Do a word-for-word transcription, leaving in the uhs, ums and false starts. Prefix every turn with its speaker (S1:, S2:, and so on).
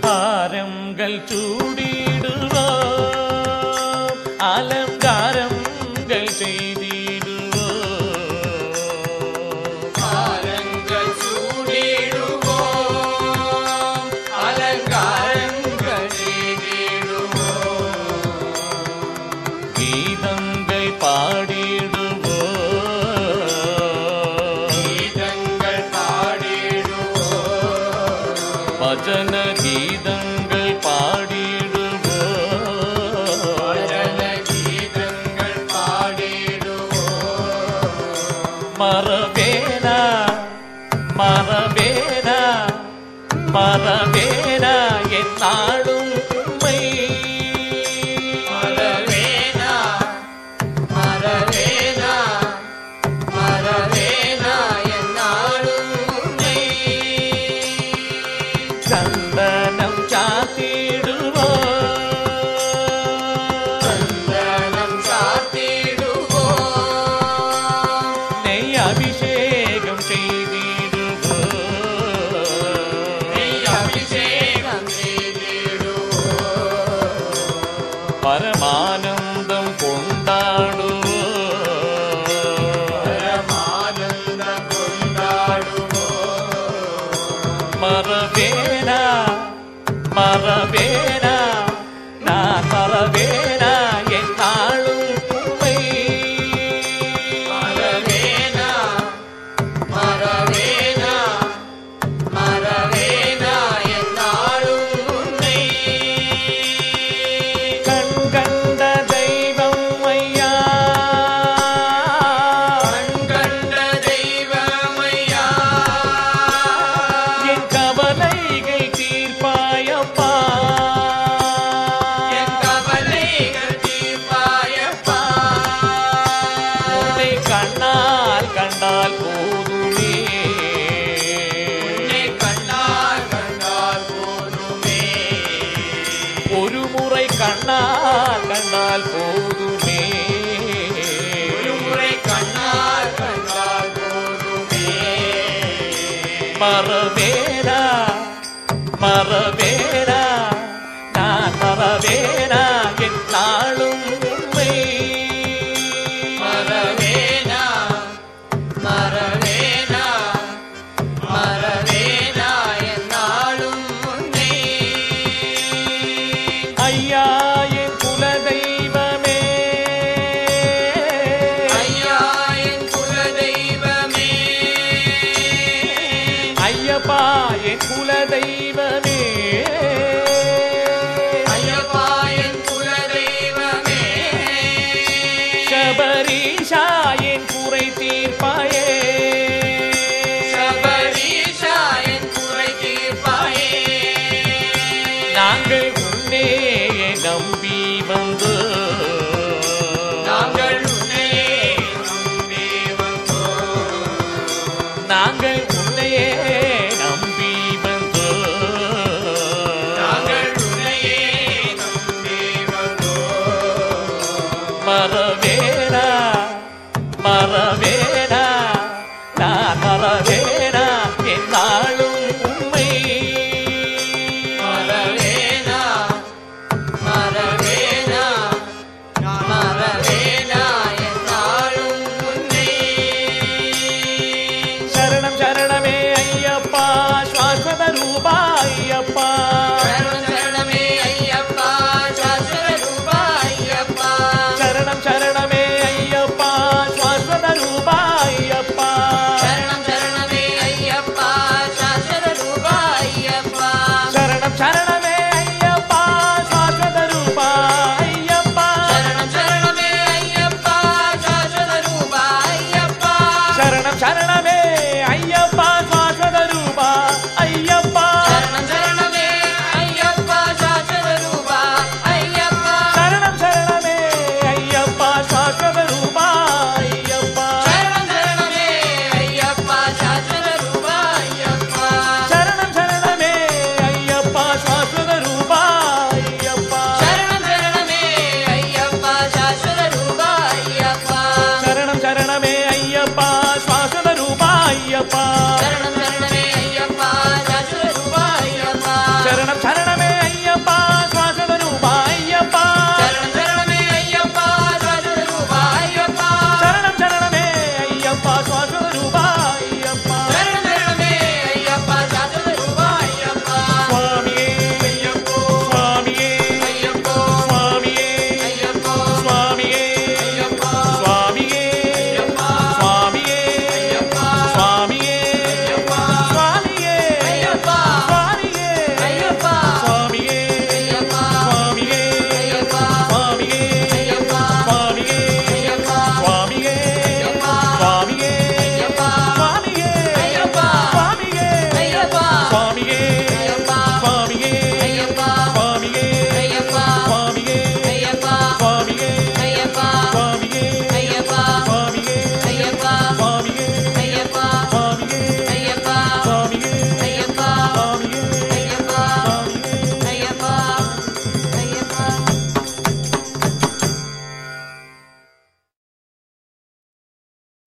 S1: ஆரங்கள் சூடிடுவோம், அலங்காரங்கள் செய்திடுவோம்.
S2: ஆரங்கள் சூடிடுவோம், அலங்காரங்கள் செய்திடுவோம்.
S1: கீதங்கள் பாடிடுவோம்,
S2: கீதங்கள் பாடிடுவோம்.
S1: பஜன கீதங்கள் பாடிடுவோம்,
S2: பஜன கீதங்கள் பாடிடுவோம்.
S1: மரவேனா மரவேனா மரவேனா என்னாலும் உம்மை.
S2: மரவேனா மரவேனா மரவேனா என்னாலும் உன்னை.
S1: சந்தனம் சாத்திடுவோம்,
S2: சந்தனம் சாத்திடுவோம்.
S1: நெய் அபிஷேகம் செய்திடுவோம்,
S2: நெய் அபிஷேகம் செய்திடுவோம்.
S1: பரமானந்தம் கொண்டாடுவோம்,
S2: பரமானந்தம் கொண்டாடுவோம்.
S1: மரவேனா மரவேனா நான் மரவேனா என்னாலும் உம்மை.
S2: மரவேனா மரவேனா மரவேனா என்னாலும் உன்னை.
S1: கண் கண்ட தெய்வம் ஐயா,
S2: கண்கண்ட தெய்வமையா.
S1: என் கவலைகள் தீர்ப்பாயப்பா,
S2: என் கவலைகள் தீர்ப்பாயப்பா.
S1: உன்னை கண்ணால் கண்டால் போதுமே,
S2: உன்னை கண்ணால் கண்டால் போதுமே.
S1: ஒரு முறை கண்ணால் கண்டால் போதுமே.
S2: ஒரு முறை கண்ணால் கண்டால் போதுமே.
S1: மரவேனா மரவேனா நான் மரவேனா என்னாலும் உம்மை.
S2: மரவேனா மரவேனா மரவேனா என்னாலும் உன்னை.
S1: ஐயா என் குலதெய்வமே,
S2: ஐயா என் குலதெய்வமே.
S1: ஐயப்பா என் குலதெய்வமே,
S2: ஐயப்பா என் குலதெய்வமே.
S1: சபரீஷா என் குறை தீர்ப்பாயே,
S2: சபரீஷா என் குறை தீர்ப்பாயே.
S1: நாங்கள் உன்னே நம்பி வந்து
S2: நாங்கள் உன்னையே நம்பி வந்தோம்.
S1: நாங்கள் உன்னையே நம்பி வந்து
S2: நாங்கள் உன்னையே நம்பி வந்தோம்.
S1: மரவேனா மரவேனா நான் மரவேனா என்னாலும் உம்மை.
S2: மரவேனா மரவேனா மரவேனா என்னாலும் உன்னை.
S1: சரணம் சரணமே ஐயப்பா, ஸ்வாஸ்வத ரூபா ஐயப்பா.